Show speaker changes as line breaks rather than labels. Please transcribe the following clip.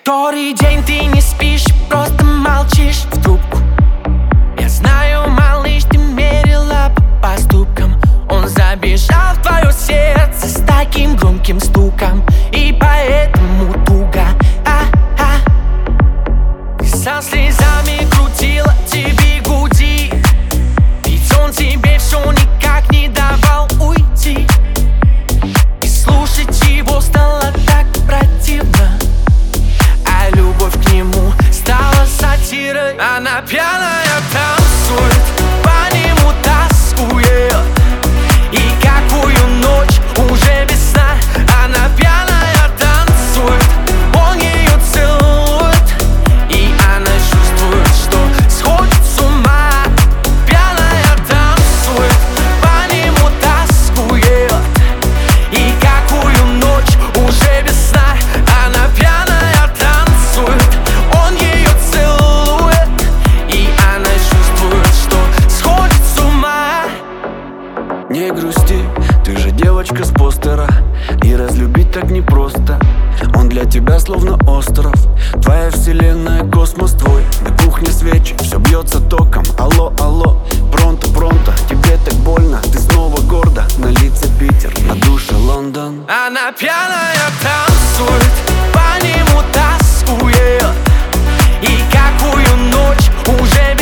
Который день ты не спишь, просто молчишь в трубку. Я знаю, малыш, ты мерила по поступкам. Он забежал в твое сердце с таким громким стуком, и поэтому туго. Ты со слезами крутила тебе груди, ведь он тебе все никак не давал уйти. И слушать его стало так противно, а любовь к нему стала сатирой. Она пьяная танцует, по нему тоскует, и какую ночь уже без сна. Она пьяная танцует, он ее целует, и она чувствует, что сходит с ума. Пьяная танцует, по нему тоскует, и какую ночь уже без сна. Она пьяная танцует, он ее целует, и она чувствует, что сходит с ума.
Не грусти, ты же девочка с постера, и разлюбить так непросто. Он для тебя словно остров, твоя вселенная, космос твой. На кухне свечи, все бьется током. Алло, алло, пронто, пронто, тебе так больно, ты снова гордо. На лице Питер, на душе Лондон.
Она пьяная танцует, по нему тоскует, и какую ночь уже